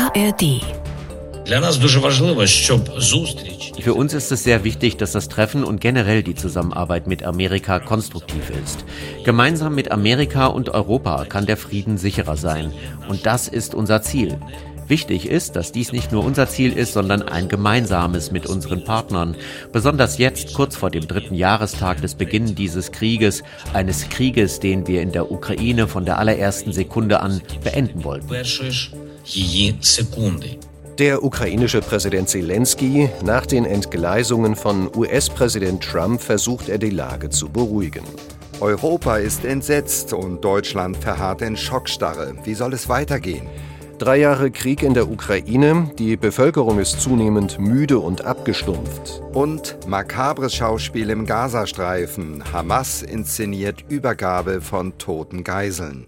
ARD. Für uns ist es sehr wichtig, dass das Treffen und generell die Zusammenarbeit mit Amerika konstruktiv ist. Gemeinsam mit Amerika und Europa kann der Frieden sicherer sein. Und das ist unser Ziel. Wichtig ist, dass dies nicht nur unser Ziel ist, sondern ein gemeinsames mit unseren Partnern. Besonders jetzt, kurz vor dem 3. Jahrestag des Beginns dieses Krieges, eines Krieges, den wir in der Ukraine von der allerersten Sekunde an beenden wollten. Der ukrainische Präsident Zelensky, nach den Entgleisungen von US-Präsident Trump, versucht er die Lage zu beruhigen. Europa ist entsetzt und Deutschland verharrt in Schockstarre. Wie soll es weitergehen? 3 Jahre Krieg in der Ukraine, die Bevölkerung ist zunehmend müde und abgestumpft. Und makabres Schauspiel im Gazastreifen. Hamas inszeniert Übergabe von toten Geiseln.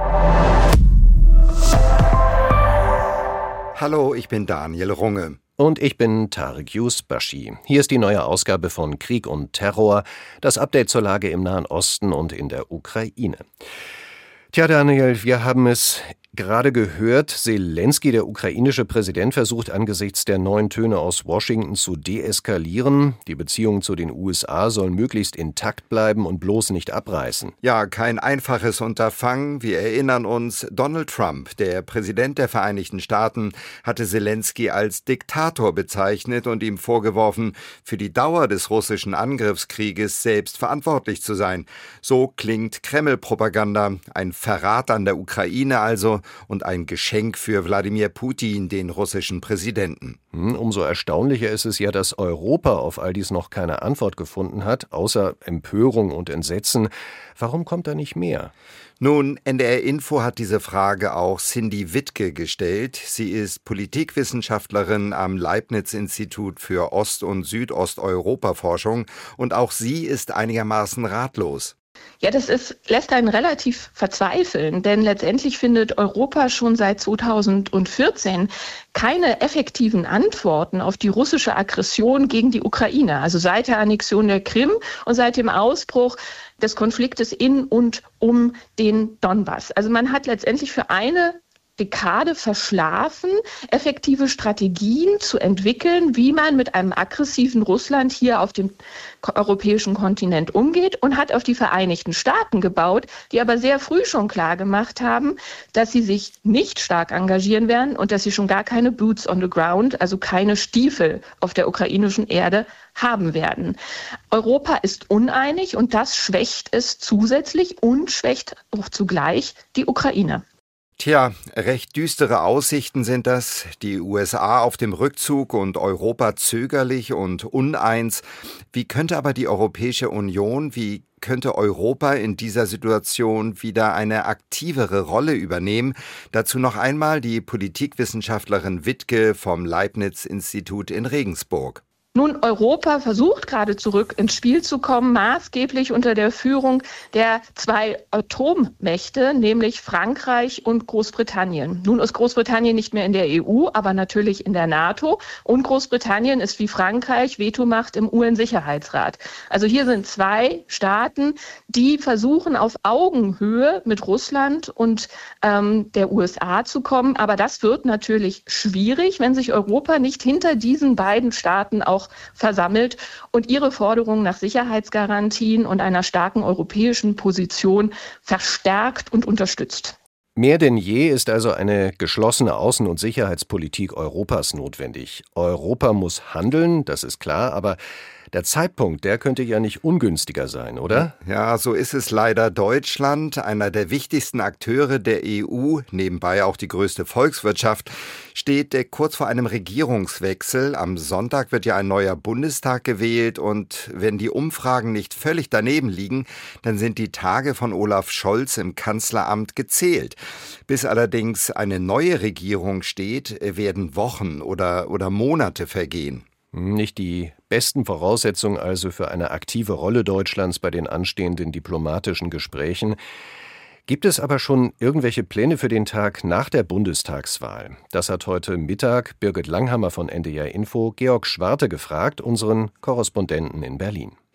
Hallo, ich bin Daniel Runge. Und ich bin Tarek Yusbashi. Hier ist die neue Ausgabe von Krieg und Terror, das Update zur Lage im Nahen Osten und in der Ukraine. Tja, Daniel, wir haben es gerade gehört, Zelensky, der ukrainische Präsident, versucht angesichts der neuen Töne aus Washington zu deeskalieren. Die Beziehungen zu den USA sollen möglichst intakt bleiben und bloß nicht abreißen. Ja, kein einfaches Unterfangen. Wir erinnern uns, Donald Trump, der Präsident der Vereinigten Staaten, hatte Zelensky als Diktator bezeichnet und ihm vorgeworfen, für die Dauer des russischen Angriffskrieges selbst verantwortlich zu sein. So klingt Kreml-Propaganda, ein Verrat an der Ukraine also, und ein Geschenk für Wladimir Putin, den russischen Präsidenten. Umso erstaunlicher ist es ja, dass Europa auf all dies noch keine Antwort gefunden hat, außer Empörung und Entsetzen. Warum kommt da nicht mehr? Nun, NDR Info hat diese Frage auch Cindy Wittke gestellt. Sie ist Politikwissenschaftlerin am Leibniz-Institut für Ost- und Südosteuropa-Forschung und auch sie ist einigermaßen ratlos. Ja, lässt einen relativ verzweifeln, denn letztendlich findet Europa schon seit 2014 keine effektiven Antworten auf die russische Aggression gegen die Ukraine. Also seit der Annexion der Krim und seit dem Ausbruch des Konfliktes in und um den Donbass. Also man hat letztendlich für eine Dekade verschlafen, effektive Strategien zu entwickeln, wie man mit einem aggressiven Russland hier auf dem europäischen Kontinent umgeht, und hat auf die Vereinigten Staaten gebaut, die aber sehr früh schon klar gemacht haben, dass sie sich nicht stark engagieren werden und dass sie schon gar keine Boots on the ground, also keine Stiefel auf der ukrainischen Erde haben werden. Europa ist uneinig und das schwächt es zusätzlich und schwächt auch zugleich die Ukraine. Tja, recht düstere Aussichten sind das. Die USA auf dem Rückzug und Europa zögerlich und uneins. Wie könnte aber die Europäische Union, wie könnte Europa in dieser Situation wieder eine aktivere Rolle übernehmen? Dazu noch einmal die Politikwissenschaftlerin Wittke vom Leibniz-Institut in Regensburg. Nun, Europa versucht gerade zurück ins Spiel zu kommen, maßgeblich unter der Führung der 2 Atommächte, nämlich Frankreich und Großbritannien. Nun ist Großbritannien nicht mehr in der EU, aber natürlich in der NATO. Und Großbritannien ist wie Frankreich Vetomacht im UN-Sicherheitsrat. Also hier sind 2 Staaten, die versuchen, auf Augenhöhe mit Russland und der USA zu kommen. Aber das wird natürlich schwierig, wenn sich Europa nicht hinter diesen beiden Staaten auch versammelt und ihre Forderungen nach Sicherheitsgarantien und einer starken europäischen Position verstärkt und unterstützt. Mehr denn je ist also eine geschlossene Außen- und Sicherheitspolitik Europas notwendig. Europa muss handeln, das ist klar, aber der Zeitpunkt, der könnte ja nicht ungünstiger sein, oder? Ja, so ist es leider. Deutschland, einer der wichtigsten Akteure der EU, nebenbei auch die größte Volkswirtschaft, steht kurz vor einem Regierungswechsel. Am Sonntag wird ja ein neuer Bundestag gewählt und wenn die Umfragen nicht völlig daneben liegen, dann sind die Tage von Olaf Scholz im Kanzleramt gezählt. Bis allerdings eine neue Regierung steht, werden Wochen oder Monate vergehen. Nicht die besten Voraussetzungen also für eine aktive Rolle Deutschlands bei den anstehenden diplomatischen Gesprächen. Gibt es aber schon irgendwelche Pläne für den Tag nach der Bundestagswahl? Das hat heute Mittag Birgit Langhammer von NDR Info Georg Schwarte gefragt, unseren Korrespondenten in Berlin.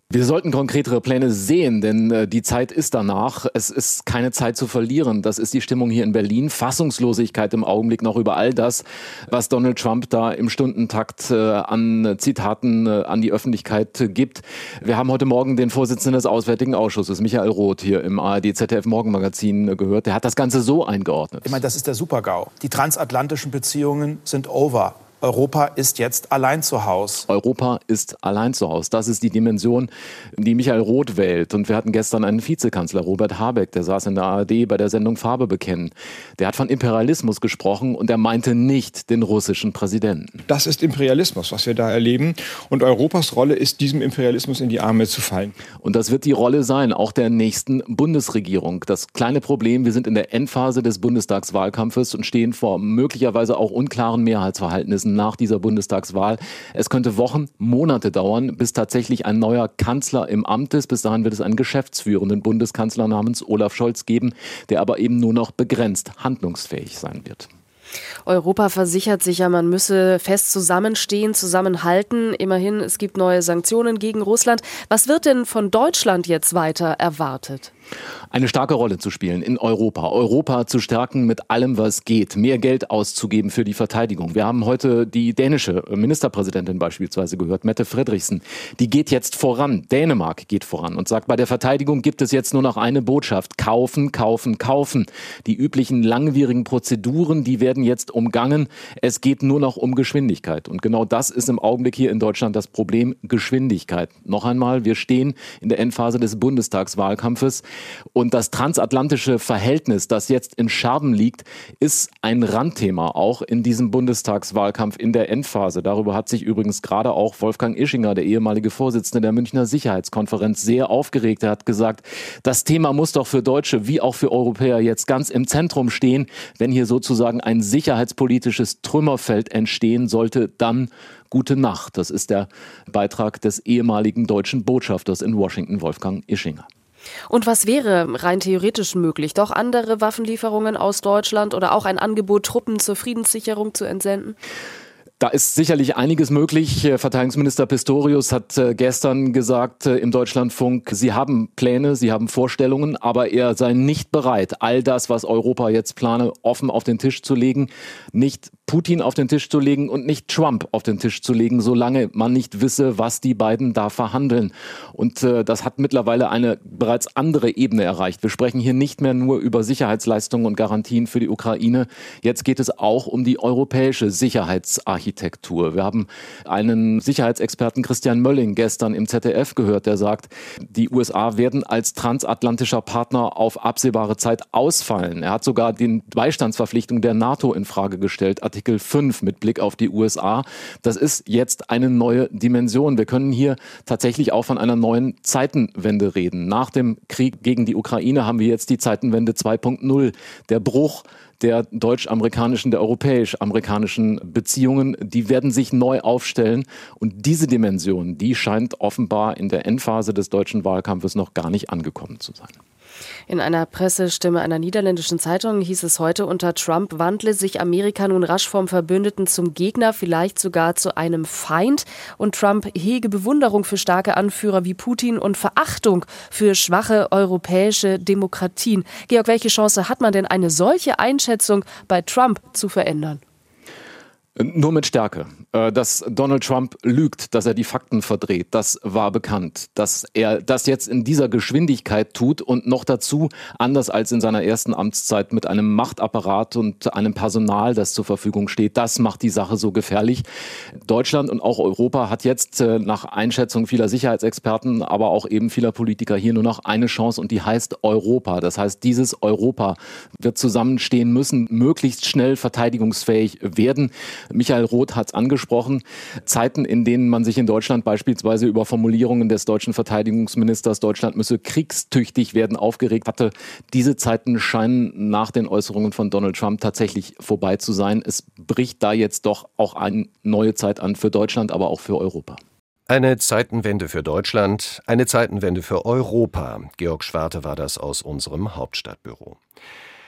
Wir sollten konkretere Pläne sehen, denn die Zeit ist danach. Es ist keine Zeit zu verlieren. Das ist die Stimmung hier in Berlin. Fassungslosigkeit im Augenblick noch über all das, was Donald Trump da im Stundentakt an Zitaten an die Öffentlichkeit gibt. Wir haben heute Morgen den Vorsitzenden des Auswärtigen Ausschusses, Michael Roth, hier im ARD-ZDF-Morgenmagazin gehört. Der hat das Ganze so eingeordnet. Ich meine, das ist der Super-GAU. Die transatlantischen Beziehungen sind over. Europa ist jetzt allein zu Hause. Europa ist allein zu Hause. Das ist die Dimension, die Michael Roth wählt. Und wir hatten gestern einen Vizekanzler, Robert Habeck, der saß in der ARD bei der Sendung Farbe bekennen. Der hat von Imperialismus gesprochen und er meinte nicht den russischen Präsidenten. Das ist Imperialismus, was wir da erleben. Und Europas Rolle ist, diesem Imperialismus in die Arme zu fallen. Und das wird die Rolle sein, auch der nächsten Bundesregierung. Das kleine Problem, wir sind in der Endphase des Bundestagswahlkampfes und stehen vor möglicherweise auch unklaren Mehrheitsverhältnissen nach dieser Bundestagswahl. Es könnte Wochen, Monate dauern, bis tatsächlich ein neuer Kanzler im Amt ist. Bis dahin wird es einen geschäftsführenden Bundeskanzler namens Olaf Scholz geben, der aber eben nur noch begrenzt handlungsfähig sein wird. Europa versichert sich ja, man müsse fest zusammenstehen, zusammenhalten. Immerhin, es gibt neue Sanktionen gegen Russland. Was wird denn von Deutschland jetzt weiter erwartet? Eine starke Rolle zu spielen in Europa. Europa zu stärken mit allem, was geht. Mehr Geld auszugeben für die Verteidigung. Wir haben heute die dänische Ministerpräsidentin beispielsweise gehört, Mette Frederiksen. Die geht jetzt voran. Dänemark geht voran und sagt, bei der Verteidigung gibt es jetzt nur noch eine Botschaft. Kaufen, kaufen, kaufen. Die üblichen langwierigen Prozeduren, die werden jetzt umgangen. Es geht nur noch um Geschwindigkeit. Und genau das ist im Augenblick hier in Deutschland das Problem. Geschwindigkeit. Noch einmal, wir stehen in der Endphase des Bundestagswahlkampfes. Und das transatlantische Verhältnis, das jetzt in Scherben liegt, ist ein Randthema auch in diesem Bundestagswahlkampf in der Endphase. Darüber hat sich übrigens gerade auch Wolfgang Ischinger, der ehemalige Vorsitzende der Münchner Sicherheitskonferenz, sehr aufgeregt. Er hat gesagt, das Thema muss doch für Deutsche wie auch für Europäer jetzt ganz im Zentrum stehen. Wenn hier sozusagen ein sicherheitspolitisches Trümmerfeld entstehen sollte, dann gute Nacht. Das ist der Beitrag des ehemaligen deutschen Botschafters in Washington, Wolfgang Ischinger. Und was wäre rein theoretisch möglich? Doch andere Waffenlieferungen aus Deutschland oder auch ein Angebot, Truppen zur Friedenssicherung zu entsenden? Da ist sicherlich einiges möglich. Verteidigungsminister Pistorius hat gestern gesagt im Deutschlandfunk, sie haben Pläne, sie haben Vorstellungen, aber er sei nicht bereit, all das, was Europa jetzt plane, offen auf den Tisch zu legen, nicht Putin auf den Tisch zu legen und nicht Trump auf den Tisch zu legen, solange man nicht wisse, was die beiden da verhandeln. Und das hat mittlerweile eine bereits andere Ebene erreicht. Wir sprechen hier nicht mehr nur über Sicherheitsleistungen und Garantien für die Ukraine. Jetzt geht es auch um die europäische Sicherheitsarchitektur. Wir haben einen Sicherheitsexperten Christian Mölling gestern im ZDF gehört, der sagt, die USA werden als transatlantischer Partner auf absehbare Zeit ausfallen. Er hat sogar die Beistandsverpflichtung der NATO in Frage gestellt, Artikel 5 mit Blick auf die USA. Das ist jetzt eine neue Dimension. Wir können hier tatsächlich auch von einer neuen Zeitenwende reden. Nach dem Krieg gegen die Ukraine haben wir jetzt die Zeitenwende 2.0. Der Bruch der deutsch-amerikanischen, der europäisch-amerikanischen Beziehungen, die werden sich neu aufstellen. Und diese Dimension, die scheint offenbar in der Endphase des deutschen Wahlkampfes noch gar nicht angekommen zu sein. In einer Pressestimme einer niederländischen Zeitung hieß es heute, unter Trump wandle sich Amerika nun rasch vom Verbündeten zum Gegner, vielleicht sogar zu einem Feind. Und Trump hege Bewunderung für starke Anführer wie Putin und Verachtung für schwache europäische Demokratien. Georg, welche Chance hat man denn, eine solche Einschätzung bei Trump zu verändern? Nur mit Stärke. Dass Donald Trump lügt, dass er die Fakten verdreht, das war bekannt. Dass er das jetzt in dieser Geschwindigkeit tut und noch dazu, anders als in seiner ersten Amtszeit, mit einem Machtapparat und einem Personal, das zur Verfügung steht, das macht die Sache so gefährlich. Deutschland und auch Europa hat jetzt nach Einschätzung vieler Sicherheitsexperten, aber auch eben vieler Politiker hier nur noch eine Chance und die heißt Europa. Das heißt, dieses Europa wird zusammenstehen müssen, möglichst schnell verteidigungsfähig werden. Michael Roth hat es angesprochen. Zeiten, in denen man sich in Deutschland beispielsweise über Formulierungen des deutschen Verteidigungsministers, Deutschland müsse kriegstüchtig werden, aufgeregt hatte. Diese Zeiten scheinen nach den Äußerungen von Donald Trump tatsächlich vorbei zu sein. Es bricht da jetzt doch auch eine neue Zeit an für Deutschland, aber auch für Europa. Eine Zeitenwende für Deutschland, eine Zeitenwende für Europa. Georg Schwarte war das aus unserem Hauptstadtbüro.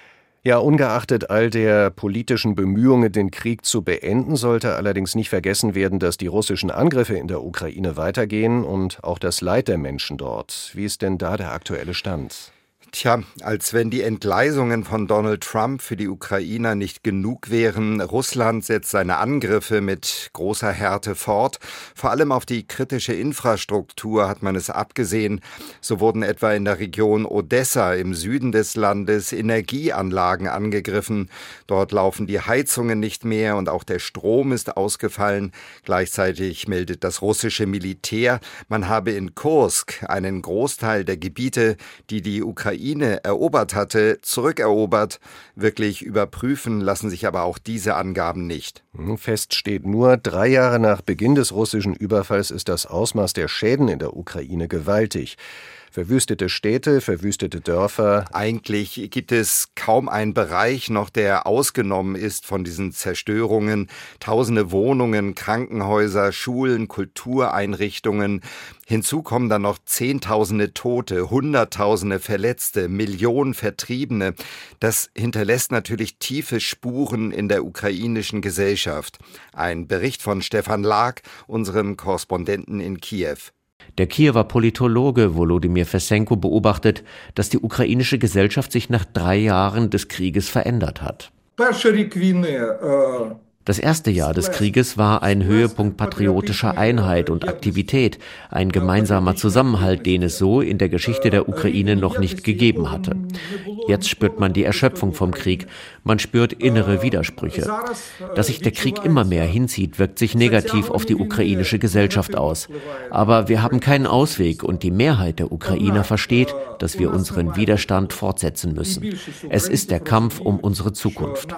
Ja, ungeachtet all der politischen Bemühungen, den Krieg zu beenden, sollte allerdings nicht vergessen werden, dass die russischen Angriffe in der Ukraine weitergehen und auch das Leid der Menschen dort. Wie ist denn da der aktuelle Stand? Tja, als wenn die Entgleisungen von Donald Trump für die Ukrainer nicht genug wären. Russland setzt seine Angriffe mit großer Härte fort. Vor allem auf die kritische Infrastruktur hat man es abgesehen. So wurden etwa in der Region Odessa im Süden des Landes Energieanlagen angegriffen. Dort laufen die Heizungen nicht mehr und auch der Strom ist ausgefallen. Gleichzeitig meldet das russische Militär, man habe in Kursk einen Großteil der Gebiete, die die Ukraine erobert hatte, zurückerobert. Wirklich überprüfen lassen sich aber auch diese Angaben nicht. Fest steht nur, 3 Jahre nach Beginn des russischen Überfalls ist das Ausmaß der Schäden in der Ukraine gewaltig. Verwüstete Städte, verwüstete Dörfer. Eigentlich gibt es kaum einen Bereich noch, der ausgenommen ist von diesen Zerstörungen. Tausende Wohnungen, Krankenhäuser, Schulen, Kultureinrichtungen. Hinzu kommen dann noch Zehntausende Tote, Hunderttausende Verletzte, Millionen Vertriebene. Das hinterlässt natürlich tiefe Spuren in der ukrainischen Gesellschaft. Ein Bericht von Stefan Lag, unserem Korrespondenten in Kiew. Der Kiewer Politologe Volodymyr Fesenko beobachtet, dass die ukrainische Gesellschaft sich nach 3 Jahren des Krieges verändert hat. Das erste Jahr des Krieges war ein Höhepunkt patriotischer Einheit und Aktivität, ein gemeinsamer Zusammenhalt, den es so in der Geschichte der Ukraine noch nicht gegeben hatte. Jetzt spürt man die Erschöpfung vom Krieg, man spürt innere Widersprüche. Dass sich der Krieg immer mehr hinzieht, wirkt sich negativ auf die ukrainische Gesellschaft aus. Aber wir haben keinen Ausweg und die Mehrheit der Ukrainer versteht, dass wir unseren Widerstand fortsetzen müssen. Es ist der Kampf um unsere Zukunft.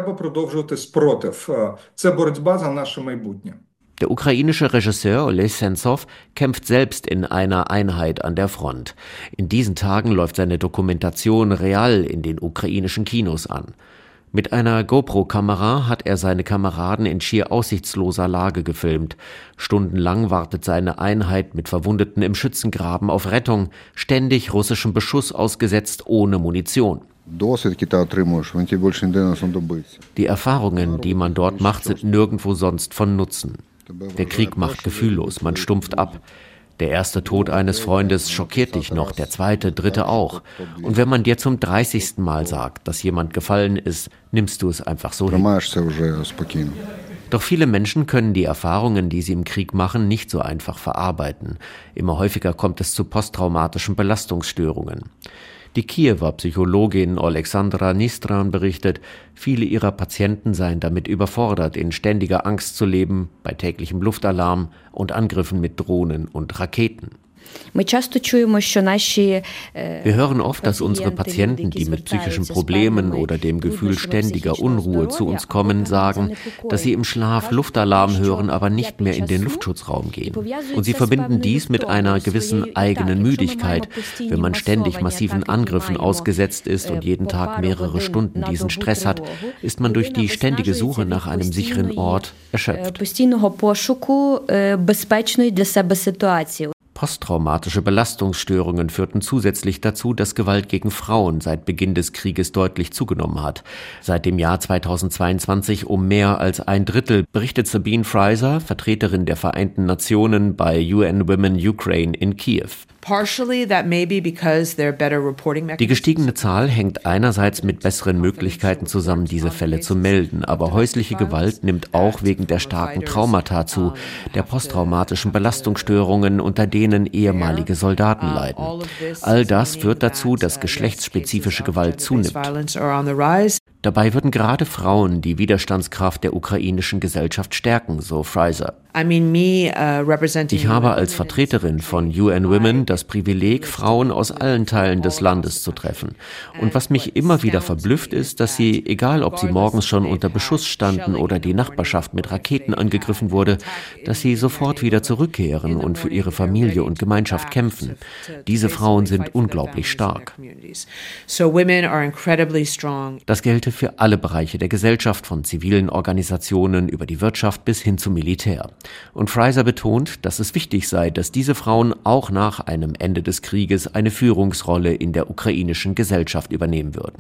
Der ukrainische Regisseur Oleh Sentsov kämpft selbst in einer Einheit an der Front. In diesen Tagen läuft seine Dokumentation Real in den ukrainischen Kinos an. Mit einer GoPro-Kamera hat er seine Kameraden in schier aussichtsloser Lage gefilmt. Stundenlang wartet seine Einheit mit Verwundeten im Schützengraben auf Rettung, ständig russischem Beschuss ausgesetzt ohne Munition. Die Erfahrungen, die man dort macht, sind nirgendwo sonst von Nutzen. Der Krieg macht gefühllos, man stumpft ab. Der erste Tod eines Freundes schockiert dich noch, der zweite, dritte auch. Und wenn man dir zum 30. Mal sagt, dass jemand gefallen ist, nimmst du es einfach so hin. Doch viele Menschen können die Erfahrungen, die sie im Krieg machen, nicht so einfach verarbeiten. Immer häufiger kommt es zu posttraumatischen Belastungsstörungen. Die Kiewer Psychologin Oleksandra Nistran berichtet, viele ihrer Patienten seien damit überfordert, in ständiger Angst zu leben, bei täglichem Luftalarm und Angriffen mit Drohnen und Raketen. Wir hören oft, dass unsere Patienten, die mit psychischen Problemen oder dem Gefühl ständiger Unruhe zu uns kommen, sagen, dass sie im Schlaf Luftalarm hören, aber nicht mehr in den Luftschutzraum gehen. Und sie verbinden dies mit einer gewissen eigenen Müdigkeit. Wenn man ständig massiven Angriffen ausgesetzt ist und jeden Tag mehrere Stunden diesen Stress hat, ist man durch die ständige Suche nach einem sicheren Ort erschöpft. Posttraumatische Belastungsstörungen führten zusätzlich dazu, dass Gewalt gegen Frauen seit Beginn des Krieges deutlich zugenommen hat. Seit dem Jahr 2022 um mehr als 1/3, berichtet Sabine Fraser, Vertreterin der Vereinten Nationen bei UN Women Ukraine in Kiew. Die gestiegene Zahl hängt einerseits mit besseren Möglichkeiten zusammen, diese Fälle zu melden, aber häusliche Gewalt nimmt auch wegen der starken Traumata zu, der posttraumatischen Belastungsstörungen, unter denen ehemalige Soldaten leiden. All das führt dazu, dass geschlechtsspezifische Gewalt zunimmt. Dabei würden gerade Frauen die Widerstandskraft der ukrainischen Gesellschaft stärken, so Fraser. Ich habe als Vertreterin von UN Women das Privileg, Frauen aus allen Teilen des Landes zu treffen. Und was mich immer wieder verblüfft ist, dass sie, egal ob sie morgens schon unter Beschuss standen oder die Nachbarschaft mit Raketen angegriffen wurde, dass sie sofort wieder zurückkehren und für ihre Familie und Gemeinschaft kämpfen. Diese Frauen sind unglaublich stark. Das gelte für alle Bereiche der Gesellschaft, von zivilen Organisationen über die Wirtschaft bis hin zum Militär. Und Fraser betont, dass es wichtig sei, dass diese Frauen auch nach einem Ende des Krieges eine Führungsrolle in der ukrainischen Gesellschaft übernehmen würden.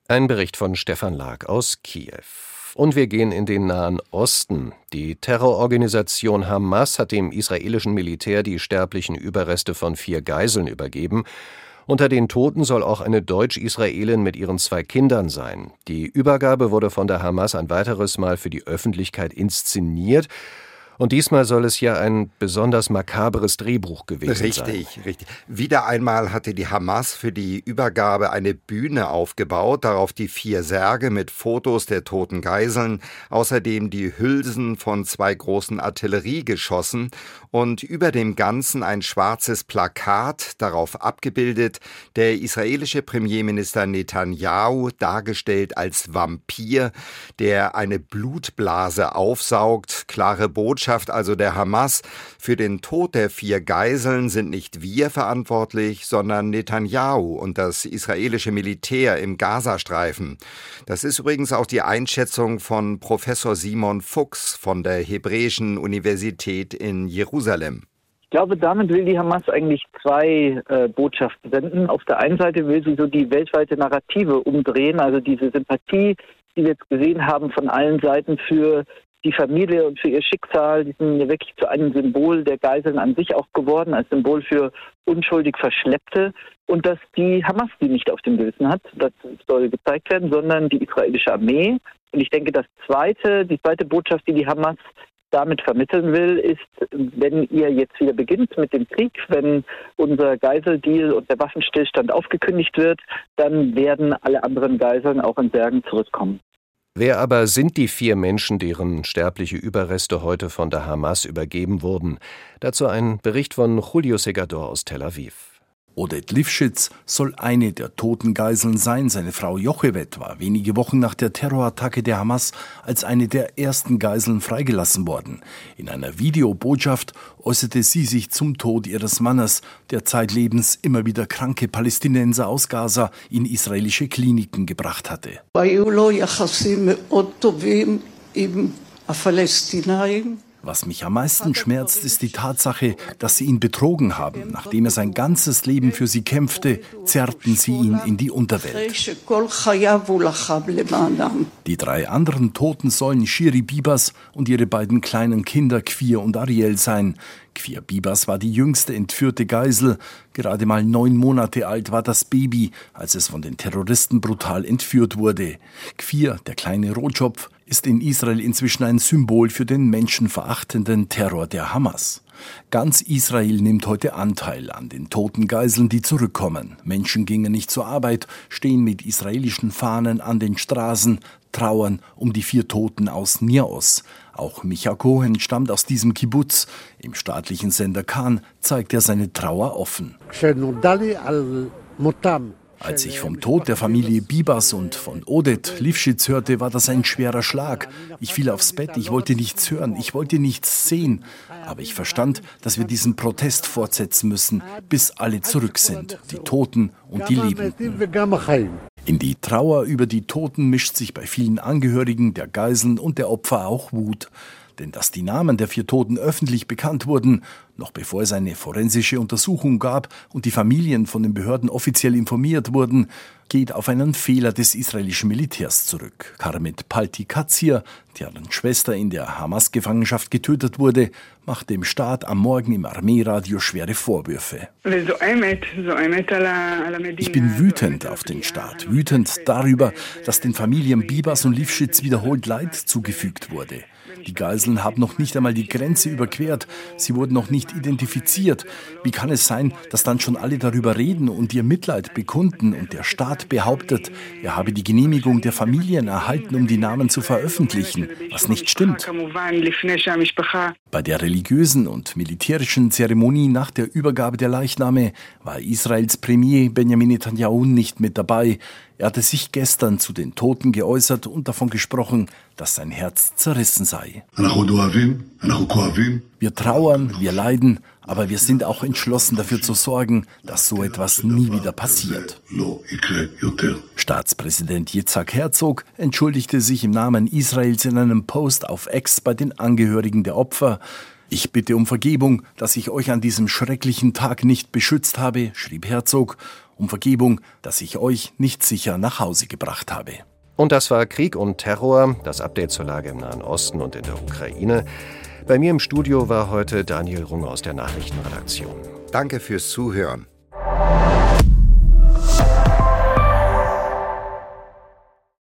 Ein Bericht von Stefan Lag aus Kiew. Und wir gehen in den Nahen Osten. Die Terrororganisation Hamas hat dem israelischen Militär die sterblichen Überreste von 4 Geiseln übergeben. Unter den Toten soll auch eine Deutsch-Israelin mit ihren 2 Kindern sein. Die Übergabe wurde von der Hamas ein weiteres Mal für die Öffentlichkeit inszeniert. Und diesmal soll es ja ein besonders makabres Drehbuch gewesen sein. Richtig. Wieder einmal hatte die Hamas für die Übergabe eine Bühne aufgebaut, darauf die 4 Särge mit Fotos der toten Geiseln, außerdem die Hülsen von 2 großen Artilleriegeschossen und über dem Ganzen ein schwarzes Plakat, darauf abgebildet der israelische Premierminister Netanyahu, dargestellt als Vampir, der eine Blutblase aufsaugt. Klare Botschaft also der Hamas: Für den Tod der 4 Geiseln sind nicht wir verantwortlich, sondern Netanyahu und das israelische Militär im Gazastreifen. Das ist übrigens auch die Einschätzung von Professor Simon Fuchs von der Hebräischen Universität in Jerusalem. Ich glaube, damit will die Hamas eigentlich 2 Botschaften senden. Auf der einen Seite will sie so die weltweite Narrative umdrehen, also diese Sympathie, die wir jetzt gesehen haben von allen Seiten für die Familie und für ihr Schicksal, die sind wirklich zu einem Symbol der Geiseln an sich auch geworden, als Symbol für unschuldig Verschleppte, und dass die Hamas die nicht auf dem Gewissen hat, das soll gezeigt werden, sondern die israelische Armee. Und ich denke, die zweite Botschaft, die die Hamas damit vermitteln will, ist, wenn ihr jetzt wieder beginnt mit dem Krieg, wenn unser Geiseldeal und der Waffenstillstand aufgekündigt wird, dann werden alle anderen Geiseln auch in Särgen zurückkommen. Wer aber sind die 4 Menschen, deren sterbliche Überreste heute von der Hamas übergeben wurden? Dazu ein Bericht von Julio Segador aus Tel Aviv. Oded Lifschitz soll eine der toten Geiseln sein. Seine Frau Jochebed war wenige Wochen nach der Terrorattacke der Hamas als eine der ersten Geiseln freigelassen worden. In einer Videobotschaft äußerte sie sich zum Tod ihres Mannes, der zeitlebens immer wieder kranke Palästinenser aus Gaza in israelische Kliniken gebracht hatte. Was mich am meisten schmerzt, ist die Tatsache, dass sie ihn betrogen haben. Nachdem er sein ganzes Leben für sie kämpfte, zerrten sie ihn in die Unterwelt. Die 3 anderen Toten sollen Shiri Bibas und ihre beiden kleinen Kinder Kfir und Ariel sein. Kfir Bibas war die jüngste entführte Geisel. Gerade mal 9 Monate alt war das Baby, als es von den Terroristen brutal entführt wurde. Kfir, der kleine Rotschopf, ist in Israel inzwischen ein Symbol für den menschenverachtenden Terror der Hamas. Ganz Israel nimmt heute Anteil an den toten Geiseln, die zurückkommen. Menschen gingen nicht zur Arbeit, stehen mit israelischen Fahnen an den Straßen, trauern um die 4 Toten aus Niaos. Auch Micha Cohen stammt aus diesem Kibbutz. Im staatlichen Sender Kan zeigt er seine Trauer offen. Als ich vom Tod der Familie Bibas und von Oded Lifschitz hörte, war das ein schwerer Schlag. Ich fiel aufs Bett, ich wollte nichts hören, ich wollte nichts sehen. Aber ich verstand, dass wir diesen Protest fortsetzen müssen, bis alle zurück sind, die Toten und die Lebenden. In die Trauer über die Toten mischt sich bei vielen Angehörigen der Geiseln und der Opfer auch Wut. Denn dass die Namen der 4 Toten öffentlich bekannt wurden, noch bevor es eine forensische Untersuchung gab und die Familien von den Behörden offiziell informiert wurden, geht auf einen Fehler des israelischen Militärs zurück. Karmet Palti-Katzir, deren Schwester in der Hamas-Gefangenschaft getötet wurde, macht dem Staat am Morgen im Armeeradio schwere Vorwürfe. Ich bin wütend auf den Staat, wütend darüber, dass den Familien Bibas und Lifschitz wiederholt Leid zugefügt wurde. Die Geiseln haben noch nicht einmal die Grenze überquert. Sie wurden noch nicht identifiziert. Wie kann es sein, dass dann schon alle darüber reden und ihr Mitleid bekunden und der Staat behauptet, er habe die Genehmigung der Familien erhalten, um die Namen zu veröffentlichen, was nicht stimmt? Bei der religiösen und militärischen Zeremonie nach der Übergabe der Leichname war Israels Premier Benjamin Netanyahu nicht mit dabei. Er hatte sich gestern zu den Toten geäußert und davon gesprochen, dass sein Herz zerrissen sei. Wir trauern, wir leiden, aber wir sind auch entschlossen dafür zu sorgen, dass so etwas nie wieder passiert. Staatspräsident Yitzhak Herzog entschuldigte sich im Namen Israels in einem Post auf X bei den Angehörigen der Opfer. Ich bitte um Vergebung, dass ich euch an diesem schrecklichen Tag nicht beschützt habe, schrieb Herzog. um Vergebung, dass ich euch nicht sicher nach Hause gebracht habe. Und das war Krieg und Terror, das Update zur Lage im Nahen Osten und in der Ukraine. Bei mir im Studio war heute Daniel Runge aus der Nachrichtenredaktion. Danke fürs Zuhören.